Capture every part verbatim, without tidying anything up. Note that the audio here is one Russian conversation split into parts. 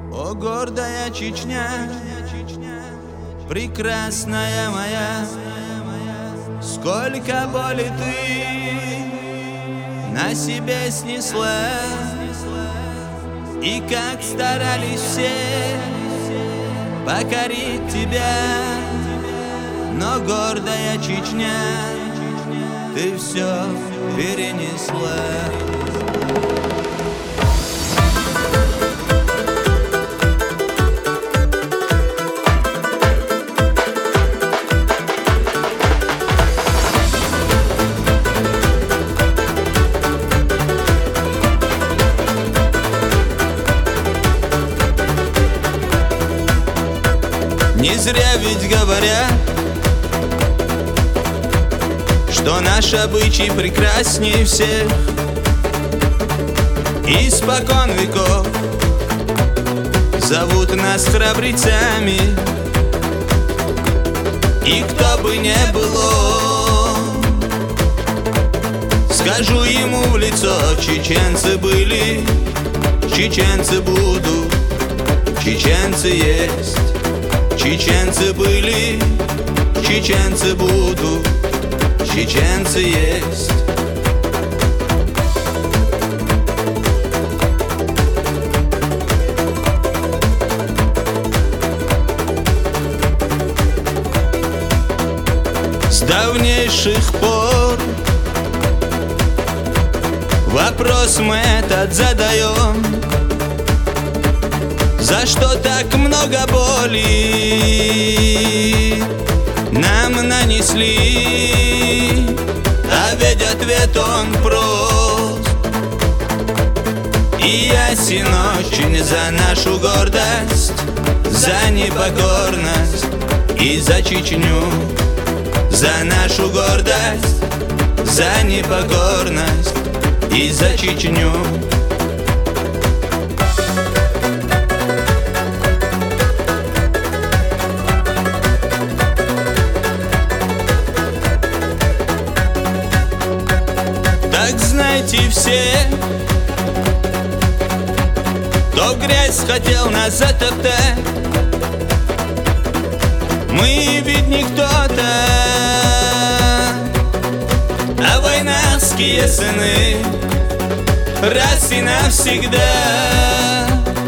О, гордая Чечня, прекрасная моя, сколько боли ты на себе снесла, и как старались все покорить тебя, но гордая Чечня, ты все перенесла. Не зря ведь говорят, что наш обычай прекрасней всех. Испокон веков зовут нас храбрецами, и кто бы ни было, скажу ему в лицо: чеченцы были, чеченцы будут, чеченцы есть. Чеченцы были, чеченцы будут, чеченцы есть. С давнейших пор вопрос мы этот задаем: за что так много боли нам нанесли? А ведь ответ он прост и ясен очень: за нашу гордость, за непокорность и за Чечню. За нашу гордость, за непокорность и за Чечню. Так знайте все, кто грязь хотел нас затоптать, мы ведь не кто-то, а войнарские сыны, раз и навсегда.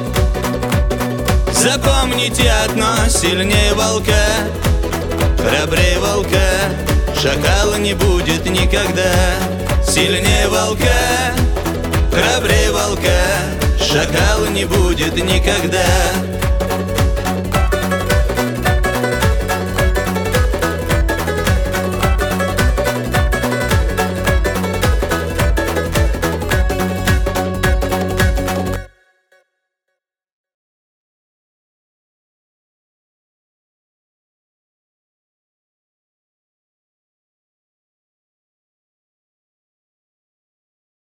Запомните одно: сильнее волка, храбрее волка шакала не будет никогда. Сильнее волка, храбрее волка шакала не будет никогда.